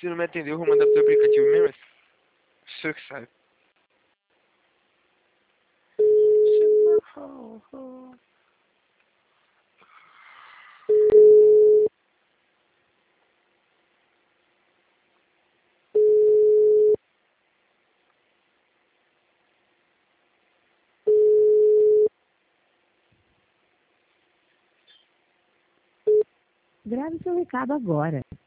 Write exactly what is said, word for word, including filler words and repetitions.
Se não me atender, eu vou mandar pro aplicativo mesmo. O senhor que sabe. Grave seu recado agora.